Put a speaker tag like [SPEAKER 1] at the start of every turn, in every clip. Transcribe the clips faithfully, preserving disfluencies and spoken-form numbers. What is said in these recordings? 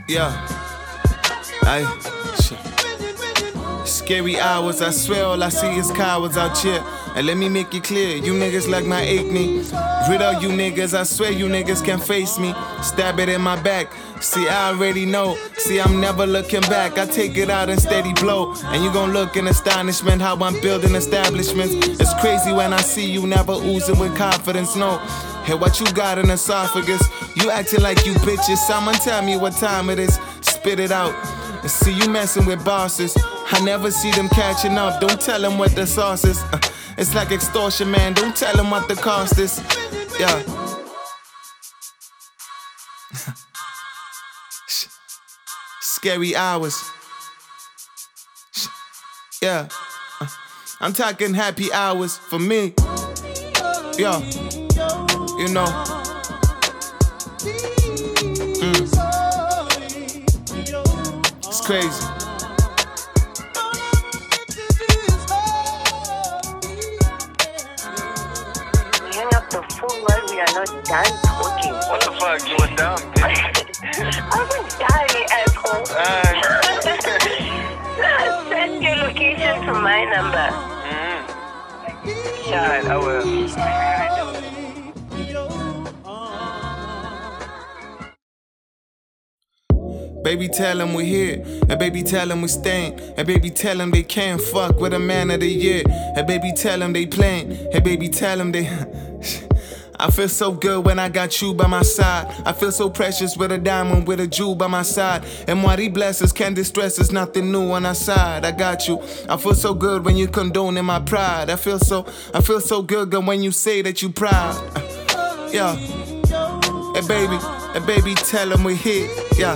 [SPEAKER 1] Yeah. I. Scary hours, I swear all I see is cowards out here. And let me make it clear, you niggas like my acne. Rid of you niggas, I swear you niggas can't face me. Stab it in my back, see I already know. See I'm never looking back, I take it out in steady blow. And you gon' look in astonishment how I'm building establishments. It's crazy when I see you never oozing with confidence, no. Hey, what you got in esophagus? You acting like you bitches, someone tell me what time it is. Spit it out, and see you messing with bosses. I never see them catching up, don't tell them what the sauce is. uh, It's like extortion, man, don't tell them what the cost is. Yeah. Scary hours. Yeah. uh, I'm talking happy hours for me. Yeah. You know. Mm. It's crazy.
[SPEAKER 2] The full world, we are not done talking.
[SPEAKER 3] What the fuck? You were dumb, bitch.
[SPEAKER 2] I was dying, asshole.
[SPEAKER 3] Uh,
[SPEAKER 2] Send your location to my number.
[SPEAKER 3] mm. Alright, I will.
[SPEAKER 1] Baby, tell them we here, and baby, tell them we staying, and baby, tell them they can't fuck with a man of the year, and baby, tell them they playing, and baby, tell them they... I feel so good when I got you by my side. I feel so precious with a diamond, with a jewel by my side. And what he blesses can distress is nothing new on our side. I got you. I feel so good when you condoning my pride. I feel so, I feel so good, girl, when you say that you proud. Uh, yeah. Hey baby, hey baby, tell them we here. Yeah.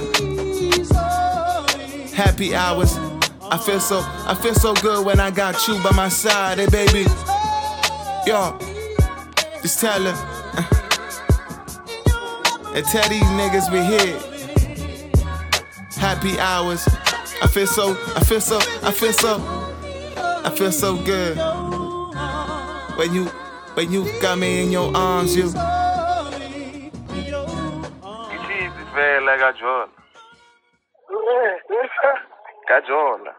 [SPEAKER 1] Happy hours. I feel so, I feel so good when I got you by my side. Hey baby. Yeah. Just tell her. Uh, and tell these niggas we here. Happy hours. I feel so, I feel so, I feel so, I feel so good. When you, when you got me in your arms, you.
[SPEAKER 3] You see, it's very like a joy. Cajola.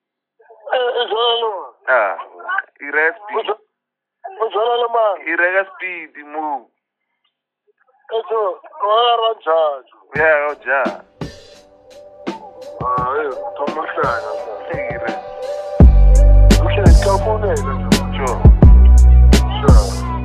[SPEAKER 3] Ah, i respi. I rega speed, move. Yeah, oh, ja.
[SPEAKER 4] Ah, io, Tom Montana.
[SPEAKER 3] Tigre.
[SPEAKER 4] Ok, Camonella.
[SPEAKER 3] Sure.
[SPEAKER 4] Sure.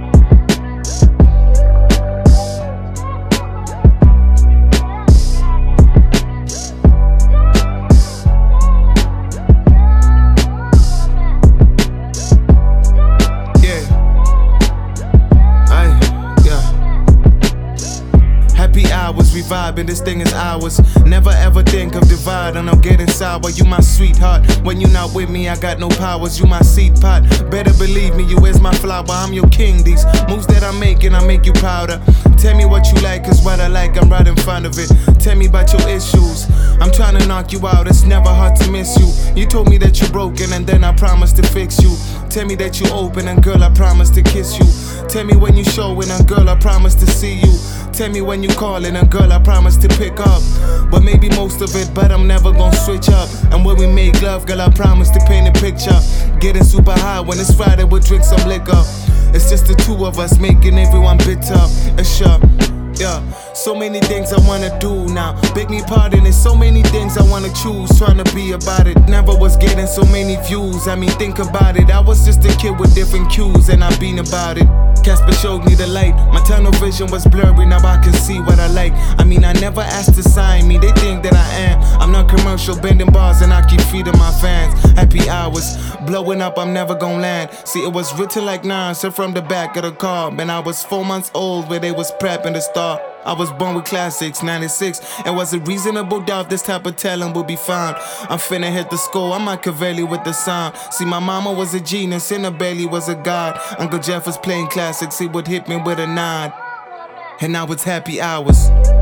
[SPEAKER 1] We vibing, this thing is ours. Never ever think of divide, and I'm getting sour. You my sweetheart. When you not with me, I got no powers. You my seed pot. Better believe me, you is my flower. I'm your king. These moves that I'm making, I make you prouder. Tell me what you like, cause what I like, I'm right in front of it. Tell me about your issues. I'm trying to knock you out, it's never hard to miss you. You told me that you're broken, and then I promised to fix you. Tell me that you open, and girl, I promise to kiss you. Tell me when you showing, and girl, I promise to see you. Tell me when you calling, and girl, I promise to pick up. But maybe most of it, but I'm never gonna switch up. And when we make love, girl, I promise to paint a picture. Getting super high when it's Friday, we'll drink some liquor. It's just the two of us making everyone bitter. It's sure, yeah. So many things I wanna do now. Beg me pardon, there's so many things I wanna choose. Trying to be about it, never was getting so many views. I mean, think about it, I was just a kid with different cues, and I've been about it. Casper showed me the light, my tunnel vision was blurry, now I can see what I like. I mean, I never asked to sign me, they think that I am. I'm not commercial, bending bars and I keep feeding my fans. Happy hours, blowing up, I'm never gonna land. See, it was written like nine, so from the back of the car. Man, I was four months old where they was prepping to start. I was born with classics, ninety-six. And was a reasonable doubt this type of talent would be found. I'm finna hit the score, I'm Machiavelli with the sound. See, my mama was a genius and her belly was a god. Uncle Jeff was playing classics, he would hit me with a nod. And now it's happy hours.